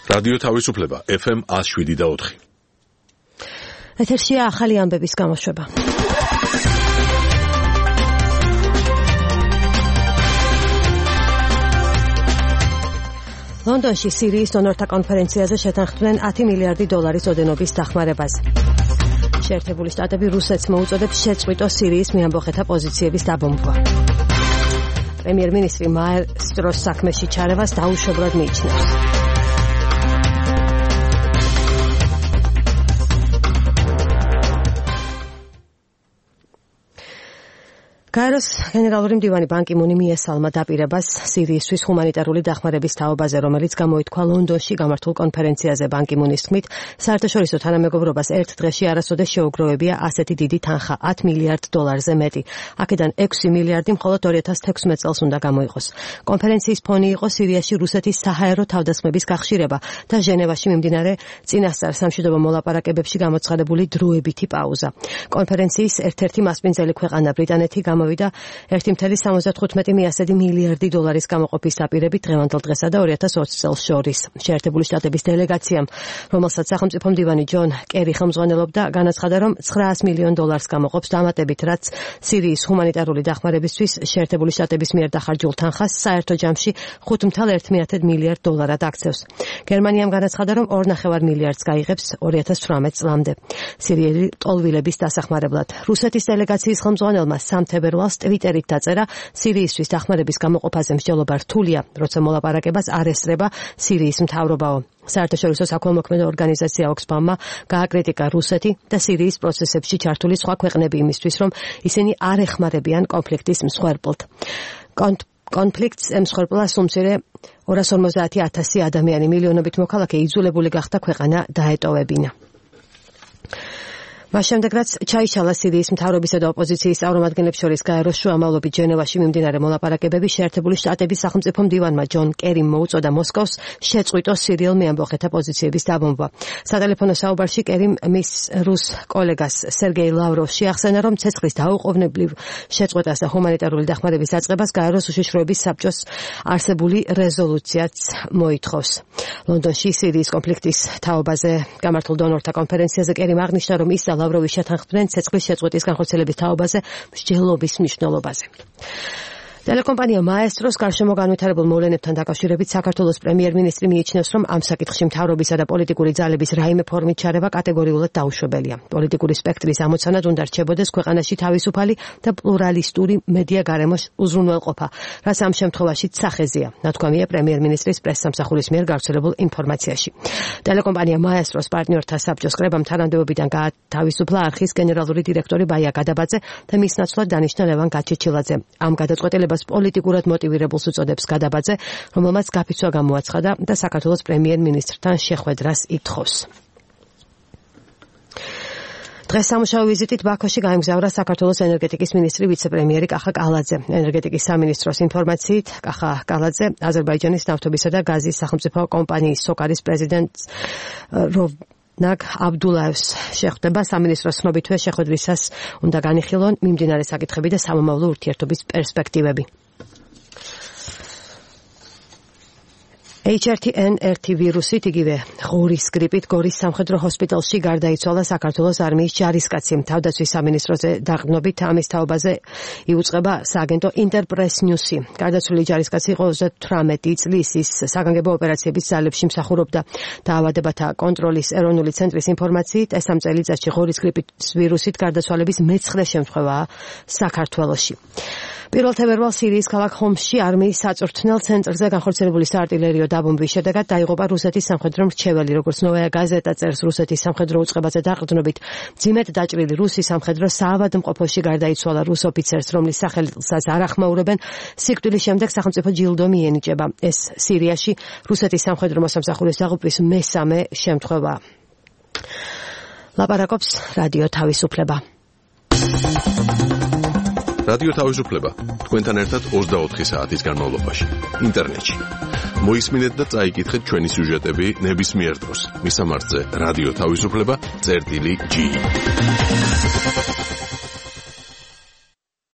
რადიო თავისუფლება FM 107.4. ეთერშია ახალი ამბების გამოშვება. ლონდონში სირიის დონორთა კონფერენციაზე შეთანხმდნენ 10 მილიარდი დოლარის ოდენობის დახმარებაზე. შეერთებული შტატები რუსეთს მოუწოდებს შეწყვიტოს სირიის მეამბოხეთა პოზიციების დაბომბვა. პრემიერ-მინისტრი მაესტროს საქმეში ჩარევას დაუშვებლად მიიჩნევს. გაეროს გენერალური მდივანი ბან კი მუნი მიესალმა დაპირებას სირიისთვის ჰუმანიტარული დახმარების თაობაზე, რომელიც გამოითქვა ლონდონში გამართულ კონფერენციაზე. ბან კი მუნის თქმით, საერთაშორისო თანამეგობრობას ერთ დღეში არასოდეს შეუგროვებია ასეთი დიდი თანხა 10 მილიარდ დოლარზე მეტი. აქედან 6 მილიარდი მხოლოდ 2016 წელს უნდა გამოიყოს. კონფერენციის ფონი იყო სირიაში რუსეთის საჰაერო თავდასხმების გახშირება და ჟენევაში მიმდინარე წინასწარ სამშვიდობო მოლაპარაკებებში გამოცხადებული დროებითი პაუზა. კონფერენციის ერთ-ერთი მასპინძელი ქვეყანა ბრიტანეთი გამოვიდა 1,75 მილიარდი დოლარის გამოყოფის დაპირებით დღევანდელ დღესა და 2020 წელს შორის. შეერთებული შტატების დელეგაციამ, რომელსაც სახელმწიფო მდივანი ჯონ კერი ხელმძღვანელობდა, განაცხადა, რომ 900 მილიონ დოლარს გამოყოფს დამატებით, რაც სირიის ჰუმანიტარული დახმარებისთვის შეერთებული შტატების მიერ დახარჯულ თანხას საერთო ჯამში 5,1 მილიარდ დოლარად აქცევს. გერმანიამ განაცხადა, რომ 2,5 მილიარდს გაიღებს 2018 წლამდე. სირიელი ტოლვილების დასახმარებლად. რუსეთის დელეგაციის ხელმძღვანელმა სამთებერვალს ტვიტერით დაწერა, სირიისთვის დახმარების გამოყოფაზე მსჯელობა რთულია, როცა მოლაპარაკებას არ ესწრება სირიის მთავრობაო. საერთაშორისო საქველმოქმედო ორგანიზაცია ოქსფამმა გააკრიტიკა რუსეთი და სირიის პროცესებში ჩართული სხვა ქვეყნები იმისთვის, რომ ისინი არ ეხმარებიან კონფლიქტის მსხვერპლთ. კონფლიქტს ემსხვერპლა სულ მცირე 250,000 ადამიანი, მილიონობით მოქალაქე იძულებული გახდა ქვეყანა დაეტოვებინა. მას შემდეგ, რაც ჩაიშალა სირიის მთავრობისა და ოპოზიციის წარმომადგენლებს შორის გაეროს შუამავლობით ჟენევაში მიმდინარე მოლაპარაკებები, შეერთებული შტატების სახელმწიფო მდივანმა ჯონ კერიმ მოუწოდა მოსკოვს შეწყვიტოს სირიელ მეამბოხეთა პოზიციების დაბომბვა. სატელეფონო საუბარში კერიმ მის რუს კოლეგას სერგეი ლავროვს შეახსენა, რომ ცეცხლის დაუყოვნებლივ შეწყვეტას და ჰუმანიტარული დახმარების დაწყებას გაეროს უშიშროების საბჭოს არსებული რეზოლუციაც მოითხოვს. ლონდონში სირიის კონფლიქტის თაობაზე გამართულ დონორთა კონფერენციაზე კერიმ აღნიშნა, რომ ის ლავროვი შეთანხმდნენ ცეცხლის შეწყვეტის განხორციელების თაობაზე მსჯელობის მნიშვნელობაზე. ტელეკომპანია მაესტროს გარშემო განვითარებულ მოვლენებთან დაკავშირებით საქართველოს პრემიერ-მინისტრი მიიჩნევს, რომ ამ საკითხში მთავრობისა და პოლიტიკური ძალების რაიმე ფორმით ჩარევა კატეგორიულად დაუშვებელია. პოლიტიკური სპექტრის ამოცანად უნდა რჩებოდეს ქვეყანაში თავისუფალი და პლურალისტური მედია გარემოს უზრუნველყოფა, რაც ამ შემთხვევაშიც სახეზია, ნათქვამია პრემიერ-მინისტრის პრესსამსახურის მიერ გავრცელებულ ინფორმაციაში. ტელეკომპანია მაესტროს პარტნიორთა საბჭოს კრებამ თანამდებობიდან გაათავისუფლა არხის გენერალური დირექტორი ბაია გადაბაძე და მის ნაცვლად დანიშნა ლევან გაჩეჩილაძე. ამ გადაწყვეტილებას პოლიტიკურად მოტივირებულს უწოდებს გადაბაძე, რომელმაც გაფიცვა გამოაცხადა და საქართველოს პრემიერ-მინისტრთან შეხვედრას ითხოვს. დღეს სამუშაო ვიზიტით ბაქოში გაემგზავრა საქართველოს ენერგეტიკის მინისტრი ვიცე-პრემიერი კახა კალაძე. ენერგეტიკის სამინისტროს ინფორმაციით, კახა კალაძე აზერბაიჯანის ნავთობისა და გაზის სახელმწიფო კომპანიის სოკარის პრეზიდენტს ნაგ აბდულაევს შეხვდება. სამინისტროს ცნობითვე შეხვედრისას უნდა განიხილონ მიმდინარე საკითხები და სამომავლო ურთიერთობის პერსპექტივები. H1N1 ვირუსით, იგივე ღორის გრიპით გორის სამხედრო ჰოსპიტალში გარდაიცვალა საქართველოს არმიის ჯარისკაცი. თავდაცვის სამინისტროზე დაყრდნობით ამის თაობაზე იუწყება სააგენტო ინტერპრეს ნიუსი. გარდაცვლილი ჯარისკაცი იყო 38 წლის, ის საგანგებო ოპერაციების ძალებში მსახურობდა. დაავადებათა კონტროლის ეროვნული ცენტრის ინფორმაციით, ეს ამ წელიწადში ღორის გრიპის ვირუსით გარდაცვალების მე-9 შემთხვევაა საქართველოში. 1 თებერვალს სირიის ქალაქ ხომსში არმიის საწვრთნელ ცენტრზე განხორციელებული საარტილერიო დაბომბვის შედეგად დაიღუპა რუსეთის სამხედრო მრჩეველი. როგორც ნოვაია გაზეტა წერს, რუსეთის სამხედრო უწყებაზე დაყრდნობით მძიმედ დაჭრილი რუსი სამხედრო საავადმყოფოში გარდაიცვალა რუს ოფიცერს, რომლის სახელსაც არ ახმაურებენ. სიკვდილის შემდეგ სახელმწიფო ჯილდო მიენიჭება. ეს სირიაში რუსეთის სამხედრო მოსამსახურის დაღუპვის მე-3 შემთხვევაა. ლაპარაკობს რადიო თავისუფლება. რადიო თავისუფლება თქვენთან ერთად 24 საათის განმავლობაში ინტერნეტში. მოისმინეთ და წაიკითხეთ ჩვენი სიუჟეტები ნებისმიერ დროს. მისამართზე რადიო თავისუფლება წერტილი G.